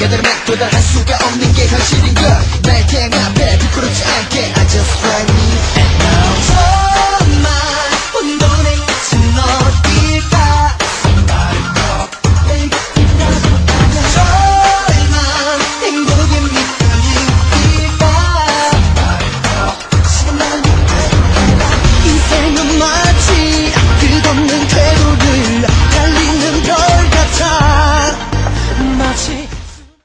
깨달음에 도달할 수가 없는 게 현실인 걸 내